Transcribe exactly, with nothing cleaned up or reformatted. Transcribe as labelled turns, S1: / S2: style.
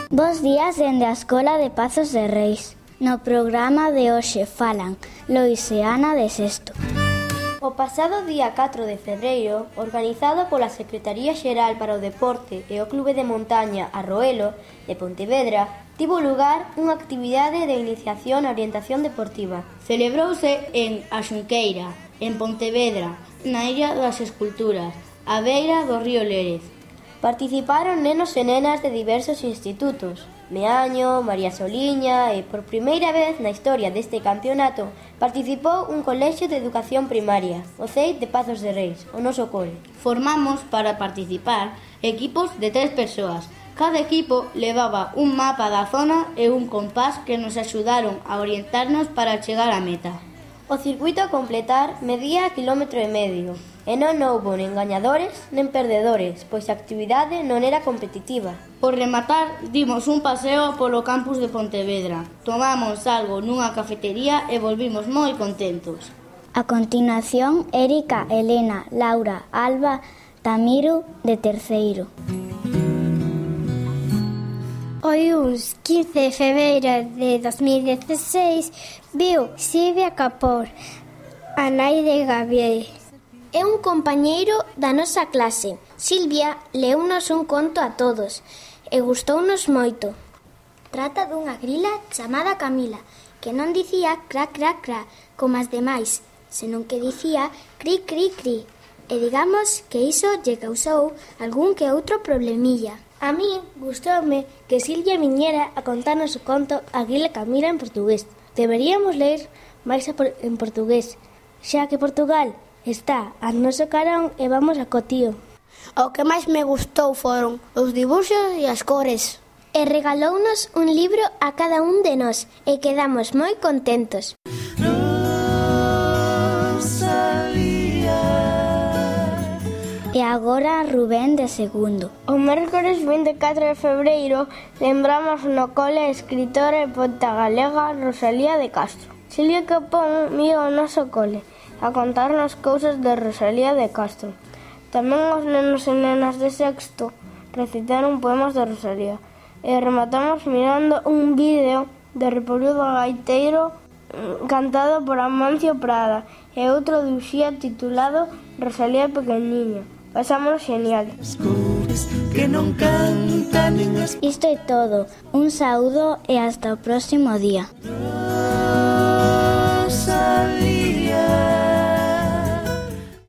S1: Bos días dende a Escola de Pazos de Reis. No programa de hoxe falan Lois e Ana de sexto.
S2: O pasado día catro de febreiro, organizado pola Secretaría Xeral para o Deporte e o Clube de Montaña Arroelo de Pontevedra, tivo lugar unha actividade de iniciación e orientación deportiva.
S3: Celebrouse en A Xunqueira, en Pontevedra, na Illa das Esculturas, á beira do río Lérez.
S2: Participaron nenos e nenas de diversos institutos, Meaño, María Soliña e, por primeira vez na historia deste campeonato, participou un colexio de educación primaria, o C E I de Pazos de Reis, o noso cole.
S3: Formamos para participar equipos de tres persoas. Cada equipo levaba un mapa da zona e un compás que nos axudaron a orientarnos para chegar á meta.
S2: O circuito a completar medía quilómetro e medio, e non houbo nen gañadores nen perdedores, pois a actividade non era competitiva.
S3: Por rematar, dimos un paseo polo campus de Pontevedra, tomamos algo nunha cafetería e volvimos moi contentos.
S1: A continuación, Érica, Elena, Laura, Alba, Tamiru, de terceiro.
S4: O luns quince de febreiro de dos mil dieciséis viu Silvia Capor, a nai de Gabriel. É un compañeiro da nosa clase. Silvia leunos un conto a todos e gustounos moito. Trata dunha grila chamada Camila, que non dicía cra cra cra como as demais, senón que dicía cri cri cri. E digamos que iso lle causou algún que outro problemilla. A mí gustoume que Silvia viñera a contarnos o conto a grila Camila en portugués. Deberíamos ler máis en portugués, xa que Portugal está a noso carón e vamos a cotío.
S5: O que máis me gustou foron os dibuxos e as cores.
S4: E regalounos un libro a cada un de nós e quedamos moi contentos.
S1: E agora Rubén de segundo.
S6: O mércores vinte e catro de febreiro lembramos no cole a escritora e poeta galega Rosalía de Castro. Silvia Capón viu o noso cole a contarnos cousas de Rosalía de Castro. Tamén os nenos e nenas de sexto recitaron poemas de Rosalía e rematamos mirando un vídeo de Repollo do Gaiteiro cantado por Amancio Prada e outro de Uxía titulado Rosalía Pequeniña. Pasamos genial.
S1: Isto é todo. Un saúdo e hasta o próximo día.